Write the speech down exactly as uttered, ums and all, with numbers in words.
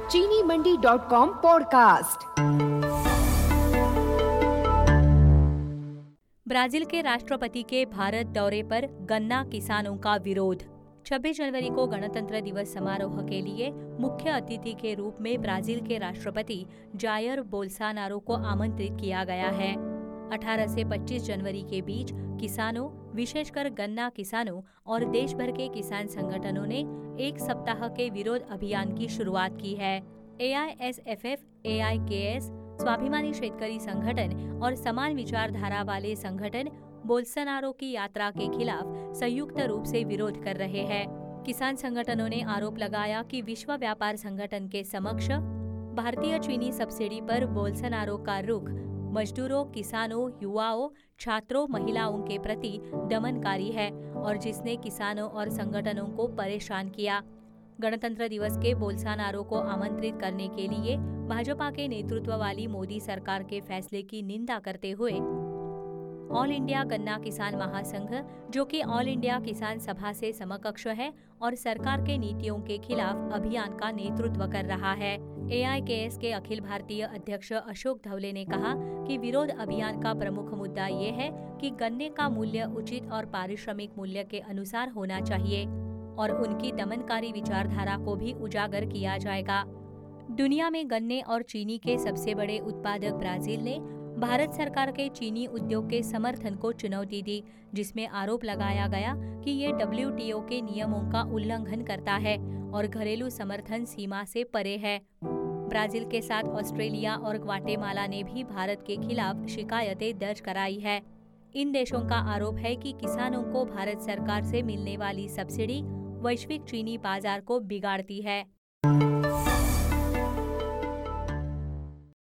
चीनी Mandi dot com podcast. Brazil के राष्ट्रपति के भारत दौरे पर गन्ना किसानों का विरोध। छब्बीस जनवरी को गणतंत्र दिवस समारोह के लिए मुख्य अतिथि के रूप में ब्राजील के राष्ट्रपति जायर बोल्सोनारो को आमंत्रित किया गया है। अठारह से पच्चीस जनवरी के बीच किसानों, विशेषकर गन्ना किसानों और देश भर के किसान संगठनों ने एक सप्ताह के विरोध अभियान की शुरुआत की है। A I S F F, A I K S, स्वाभिमानी शेतकरी संगठन और समान विचारधारा वाले संगठन बोल्सोनारो की यात्रा के खिलाफ संयुक्त रूप से विरोध कर रहे हैं। किसान संगठनों ने आरोप लगाया कि विश्व व्यापार संगठन के समक्ष भारतीय चीनी सब्सिडी पर बोल्सोनारो का रुख मजदूरों, किसानों, युवाओं, छात्रों, महिलाओं के प्रति दमनकारी है और जिसने किसानों और संगठनों को परेशान किया। गणतंत्र दिवस के बोल्सोनारो को आमंत्रित करने के लिए भाजपा के नेतृत्व वाली मोदी सरकार के फैसले की निंदा करते हुए ऑल इंडिया गन्ना किसान महासंघ, जो कि ऑल इंडिया किसान सभा से समकक्ष है और सरकार के नीतियों के खिलाफ अभियान का नेतृत्व कर रहा है। ए आई के एस के अखिल भारतीय अध्यक्ष अशोक धवले ने कहा कि विरोध अभियान का प्रमुख मुद्दा ये है कि गन्ने का मूल्य उचित और पारिश्रमिक मूल्य के अनुसार होना चाहिए और उनकी दमनकारी विचारधारा को भी उजागर किया जाएगा। दुनिया में गन्ने और चीनी के सबसे बड़े उत्पादक ब्राजील ने भारत सरकार के चीनी उद्योग के समर्थन को चुनौती दी, जिसमें आरोप लगाया गया कि ये डब्ल्यू टी ओ के नियमों का उल्लंघन करता है और घरेलू समर्थन सीमा से परे है। ब्राजील के साथ ऑस्ट्रेलिया और ग्वाटेमाला ने भी भारत के खिलाफ शिकायतें दर्ज कराई है। इन देशों का आरोप है कि किसानों को भारत सरकार से मिलने वाली सब्सिडी वैश्विक चीनी बाजार को बिगाड़ती है।